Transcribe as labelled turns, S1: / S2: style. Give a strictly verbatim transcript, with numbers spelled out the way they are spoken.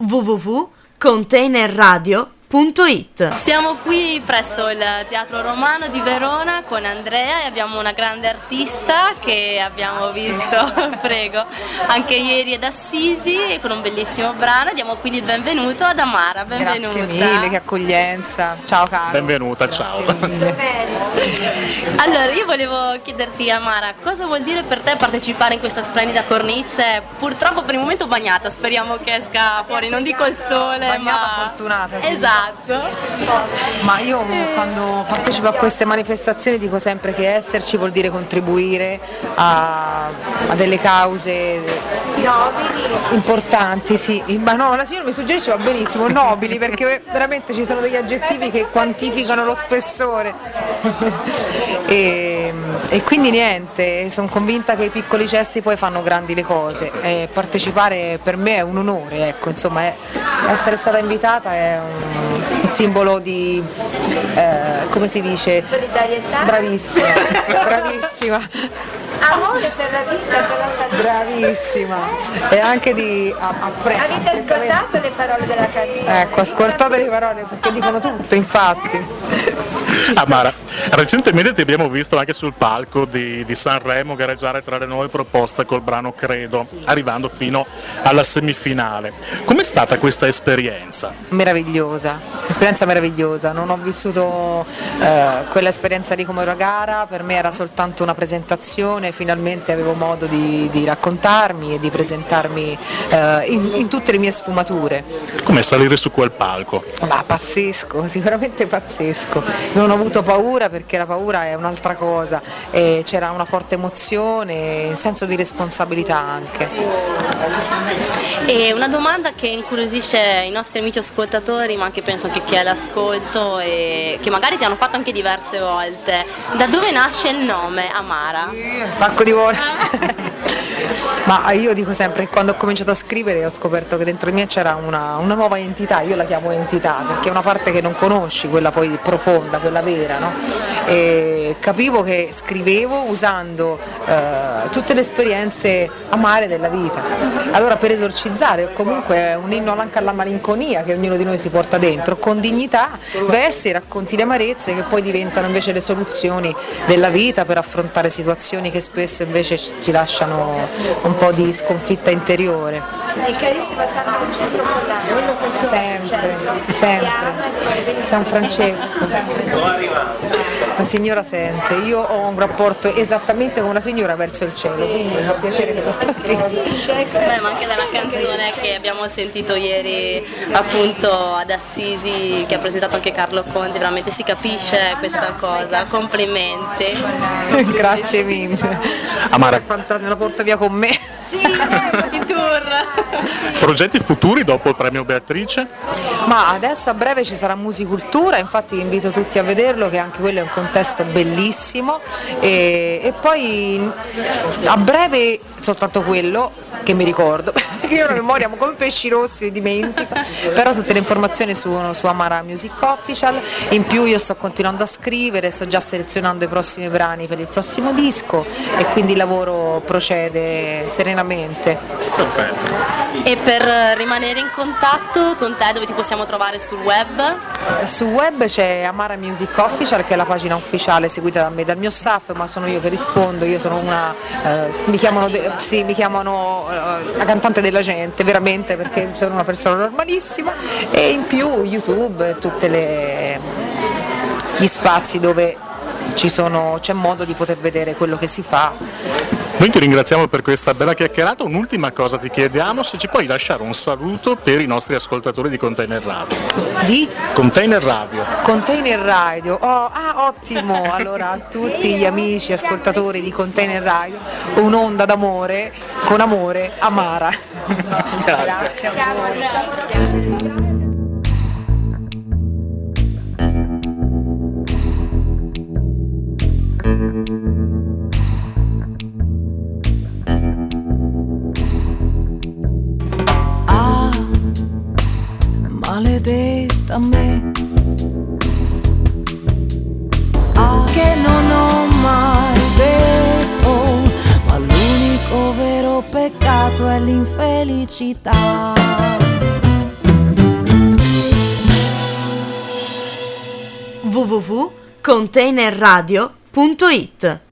S1: w w w punto container radio punto it.
S2: Siamo qui presso il Teatro Romano di Verona con Andrea e abbiamo una grande artista che abbiamo visto, prego, anche ieri ad Assisi con un bellissimo brano. Diamo quindi il benvenuto ad Amara, benvenuta.
S3: Grazie mille, che accoglienza. Ciao caro.
S4: Benvenuta, ciao.
S2: Allora, io volevo chiederti, Amara, cosa vuol dire per te partecipare in questa splendida cornice? Purtroppo per il momento bagnata, speriamo che esca fuori, non dico il sole,
S3: bagnata,
S2: ma
S3: fortunata. Sì.
S2: Esatto.
S3: Ma io quando partecipo a queste manifestazioni dico sempre che esserci vuol dire contribuire a, a delle cause nobili, importanti, sì. Ma no, la signora mi suggerisce va benissimo, nobili, perché veramente ci sono degli aggettivi che quantificano lo spessore. e, e quindi niente, sono convinta che i piccoli gesti poi fanno grandi le cose. E partecipare per me è un onore, ecco, insomma, è, essere stata invitata è un un simbolo di, eh, come si dice?
S5: Solidarietà.
S3: Bravissima, bravissima.
S5: Amore per la vita, per la salute.
S3: Bravissima. E anche di apprezzare.
S5: Avete ascoltato le parole della canzone?
S3: Ecco, ascoltate le parole perché dicono tutto, infatti.
S4: Amara, recentemente ti abbiamo visto anche sul palco di, di Sanremo gareggiare tra le nuove proposte col brano Credo, arrivando fino alla semifinale. Com'è stata questa esperienza?
S3: Meravigliosa, esperienza meravigliosa. Non ho vissuto eh, quell'esperienza lì come una gara, per me era soltanto una presentazione, finalmente avevo modo di, di raccontarmi e di presentarmi eh, in, in tutte le mie sfumature.
S4: Com'è salire su quel palco?
S3: Ma pazzesco, sicuramente pazzesco. Non ho avuto paura perché la paura è un'altra cosa, e c'era una forte emozione, un senso di responsabilità anche.
S2: E una domanda che incuriosisce i nostri amici ascoltatori, ma anche penso anche chi è all'ascolto e che magari ti hanno fatto anche diverse volte: da dove nasce il nome Amara?
S3: Un sacco di volte. Ma io dico sempre che quando ho cominciato a scrivere ho scoperto che dentro di me c'era una, una nuova entità, io la chiamo entità perché è una parte che non conosci, quella poi profonda, quella vera, no? E capivo che scrivevo usando eh, tutte le esperienze amare della vita. Allora, per esorcizzare, comunque è un inno anche alla malinconia che ognuno di noi si porta dentro, con dignità versi e racconti le amarezze che poi diventano invece le soluzioni della vita per affrontare situazioni che spesso invece ci lasciano un po' di sconfitta interiore.
S5: Il carissimo San Francesco Pollano,
S3: sempre, sempre, San Francesco, la signora sente, io ho un rapporto esattamente come una signora verso il cielo, quindi mi fa piacere che lo
S2: Beh, ma anche dalla canzone che abbiamo sentito ieri appunto ad Assisi, che ha presentato anche Carlo Conti, veramente si capisce questa cosa, complimenti.
S3: Grazie mille.
S4: Amara,
S3: Fantasma, la porto via con me.
S2: Sì, in tour.
S4: progetti futuri dopo il premio Beatrice?
S3: Ma adesso a breve ci sarà Musicultura, infatti vi invito tutti a vederlo, che anche quello è un contesto bellissimo, e, e poi a breve soltanto quello che mi ricordo, perché io ho una memoria come pesci rossi, dimentico, però tutte le informazioni sono su Amara Music Official. In più io sto continuando a scrivere, sto già selezionando i prossimi brani per il prossimo disco e quindi il lavoro procede serenamente.
S4: Perfetto.
S2: E per rimanere in contatto con te, dove ti possiamo trovare sul web?
S3: Sul web c'è Amara Music Official, che è la pagina ufficiale seguita da me, dal mio staff, ma sono io che rispondo. Io sono una eh, mi chiamano de- sì, mi chiamano eh, la cantante della gente, veramente, perché sono una persona normalissima. E in più YouTube e tutte le gli spazi dove ci sono, c'è modo di poter vedere quello che si fa.
S4: Noi ti ringraziamo per questa bella chiacchierata. Un'ultima cosa ti chiediamo, se ci puoi lasciare un saluto per i nostri ascoltatori di Container Radio.
S3: Di?
S4: Container Radio.
S3: Container Radio, oh, ah, ottimo! Allora a tutti gli amici ascoltatori di Container Radio, un'onda d'amore, con amore, Amara.
S4: Grazie.
S3: Grazie a voi.
S6: Maledetta me, ah, che non ho mai detto, ma l'unico vero peccato è l'infelicità.
S1: w w w punto containerradio punto it.